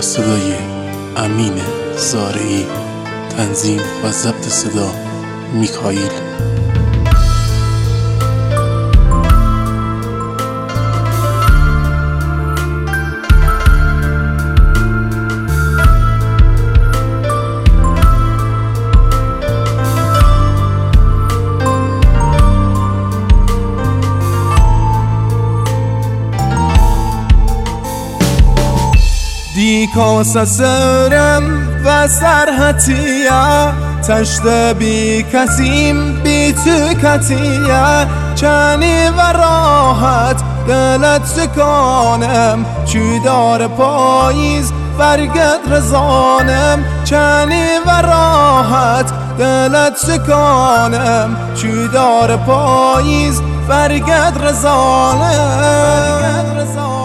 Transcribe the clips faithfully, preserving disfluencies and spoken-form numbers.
صدای امین زارعی، تنظیم و ضبط صدا میکائیل. دیکاسه سرم و سرحتیه تشت بی کسیم بی تو کتیه چنی و راحت دلت سکانم چی دار پاییز فرگت رزانم چنی و راحت دلت سکانم چی دار پاییز فرگت رزانم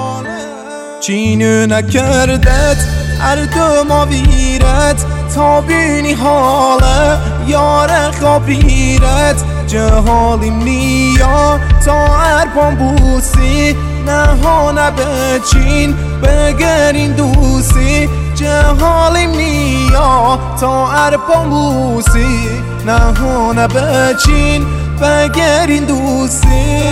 چینو نکردت اردو ماویرت تا بینی حاله یار خابیرت جهالیم نیا تا ارپان بوسی نهانه بچین بگرین دوستی جهالیم نیا تا ارپان بوسی نهانه بچین بگرین دوستی.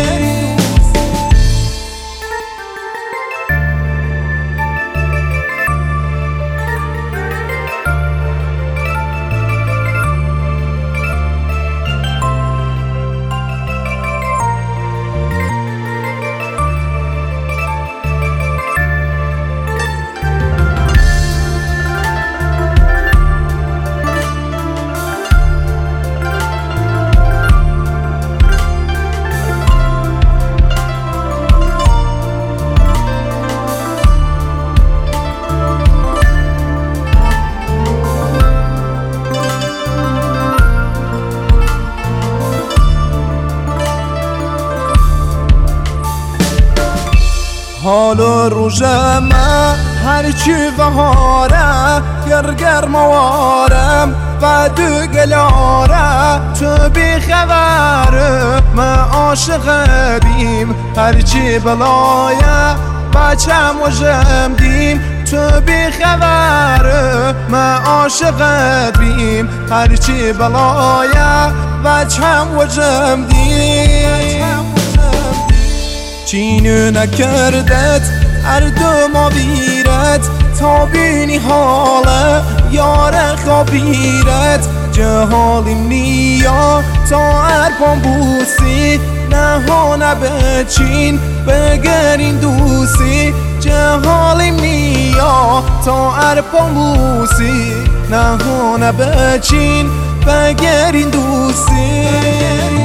حال روژمه هرچی بهاره گرگر موارم و دو گلاره تو بی خبره ما عاشق بیم هرچی بلایه بچم و جمدیم تو بی خبره ما عاشق بیم هرچی بلایه بچم و جمدیم چینو نکردت اردو ماویرت تا بینی حاله یار خابیرت جهالیم نیا تا ارپان بوسی نهانه بچین بگرین دوستی جهالیم نیا تا ارپان بوسی نهانه بچین بگرین دوستی.